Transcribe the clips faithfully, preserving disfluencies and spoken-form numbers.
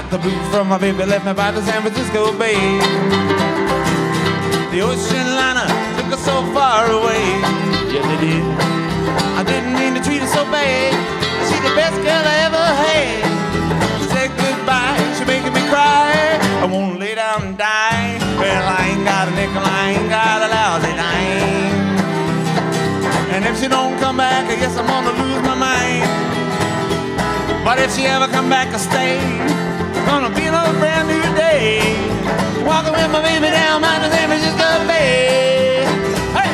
The blues from my baby left me by the San Francisco Bay. The ocean liner took us so far away. Yes, it did. I didn't mean to treat her so bad. She's the best girl I ever had. She said goodbye, she making me cry. I won't lay down and die. Well, I ain't got a nickel, I ain't got a lousy dime. And if she don't come back, I guess I'm gonna lose my mind. But if she ever come back or stay, it's gonna be another brand new day. Walking with my baby down by the San Francisco Bay. Hey!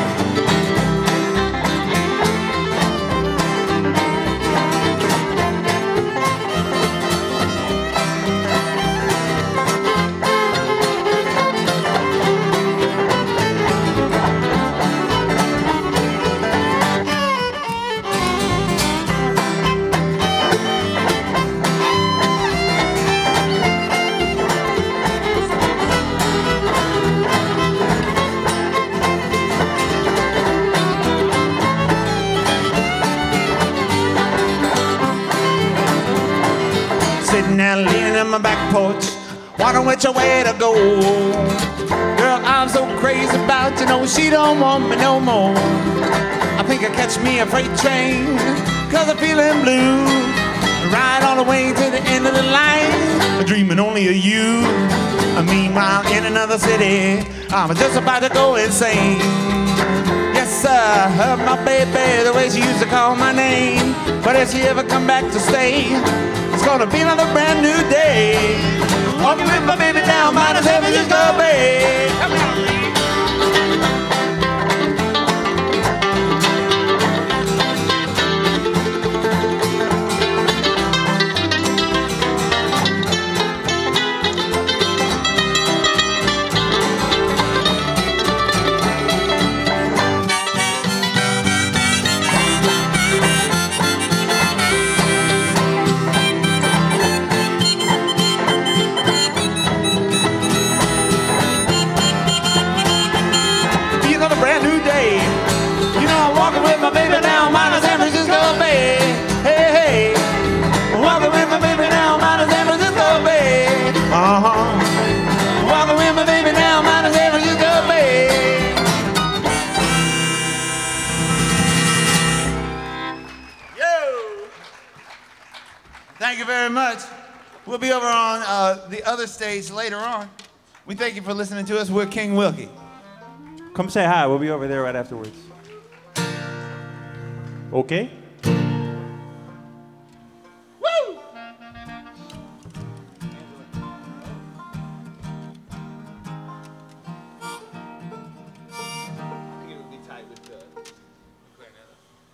Sitting there leaning on my back porch, wondering which way to go. Girl, I'm so crazy about you, know she don't want me no more. I think I catch me a freight train, cause I'm feeling blue. Ride all the way to the end of the line, dreaming only of you. Meanwhile, in another city, I'm just about to go insane. Yes, sir, I heard my baby the way she used to call my name. But if she ever come back to stay, it's gonna be another brand new day. Walking with my baby down by the San Francisco Bay. Come on. Thank you very much. We'll be over on uh, the other stage later on. We thank you for listening to us. We're King Wilkie. Come say hi. We'll be over there right afterwards. Okay?